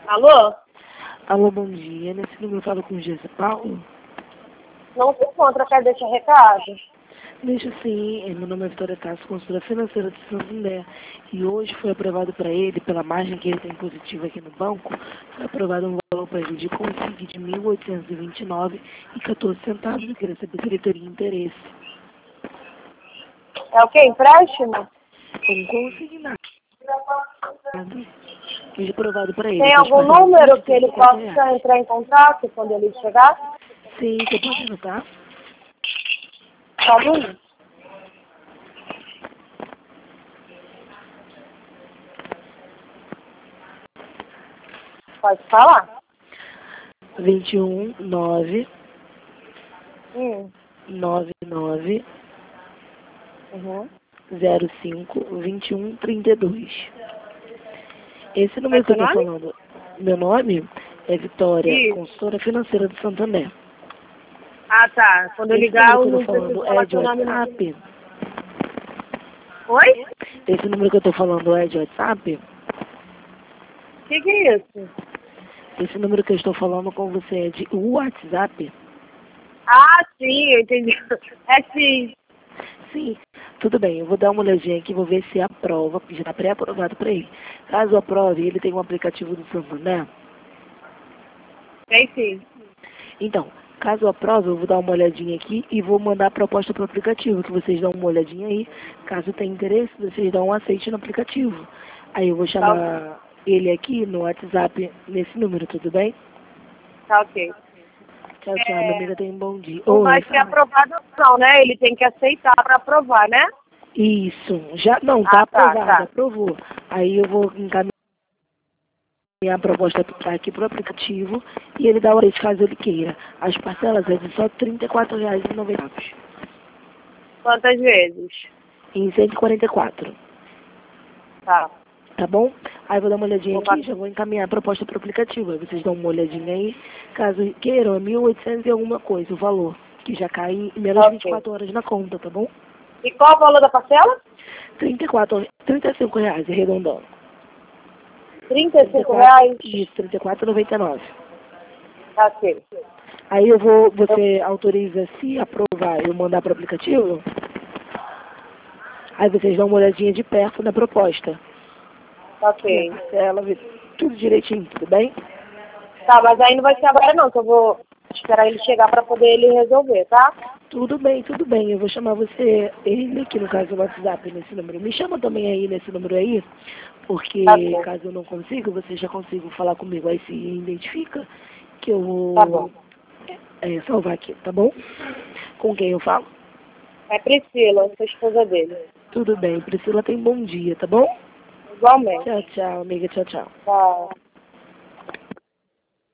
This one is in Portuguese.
Alô? Alô, bom dia. Nesse número eu falo com o José Paulo. Não se encontra, quer deixar recado? Deixa sim, meu nome é Vitória Tasso, consultora financeira de Santander. E hoje foi aprovado para ele, pela margem que ele tem positiva aqui no banco, foi aprovado um valor para ele de consigne de R$ 1.829,14. Eu queria saber se ele teria interesse. É o quê? Empréstimo? Um consignado. Foi aprovado para ele. Tem Pode algum passar número que ele R$ 1.050. possa entrar em contato quando ele chegar? Sim, você pode anotar? Só um minuto. Pode falar? 21 9 Hum. 99 Uhum. 05 21 32. Esse Qual é número que eu seu tô nome? falando, meu nome é Vitória, Isso. consultora financeira de Santander. Ah, tá. Quando eu Esse ligar, número eu que eu tô não preciso falando é falar de seu nome, não. WhatsApp? Oi? Esse número que eu tô falando é de WhatsApp? O que é isso? Esse número que eu estou falando com você é de WhatsApp? Ah, sim, eu entendi. É sim. Sim, tudo bem, eu vou dar uma olhadinha aqui, vou ver se aprova, porque já está pré-aprovado para ele. Caso aprove, ele tem um aplicativo do Santander. Tem sim. Então, caso aprove, eu vou dar uma olhadinha aqui e vou mandar a proposta para o aplicativo, que vocês dão uma olhadinha aí. Caso tenha interesse, vocês dão um aceite no aplicativo. Aí eu vou Tá ok. chamar ele aqui no WhatsApp, nesse número, tudo bem? Tá ok. Tchau, tchau, minha amiga, tenha um bom dia. Não vai Oi, ser fala. aprovado não, né? Ele tem que aceitar para aprovar, né? Isso, já, não, tá Ah, tá, aprovado, tá. aprovou. Aí eu vou encaminhar a proposta aqui para o aplicativo e ele dá o aceite caso ele queira. As parcelas é de só R$ 34,90 Quantas vezes? em 144. Tá. Tá bom? Aí eu vou dar uma olhadinha Vou aqui, passar. já vou encaminhar a proposta para o aplicativo. Aí vocês dão uma olhadinha aí. Caso queiram, é 1.800 e alguma coisa o valor, que já cai em menos de Ok. 24 horas na conta, tá bom? E qual o valor da parcela? 35 reais, arredondando. 35 34, reais. isso, 34,99. Tá ok. Aí Eu- você autoriza, se aprovar, eu mandar para o aplicativo. Aí vocês dão uma olhadinha de perto na proposta. Tá E a ok. parcela, vê tudo direitinho, tudo bem? Tá, mas aí não vai ser agora não, que eu vou esperar ele chegar para poder ele resolver, tá? Tudo bem, tudo bem. Eu vou chamar você, ele aqui no caso do WhatsApp, nesse número. Me chama também aí nesse número aí, Tá porque bom. caso eu não consiga, você já consiga falar comigo. Aí se identifica que eu Tá bom. vou salvar aqui, tá bom? Com quem eu falo? É Priscila, sou esposa dele. Tudo bem. Priscila tem bom dia, tá bom? Igualmente. Tchau, tchau, amiga. Tchau, tchau. Tá.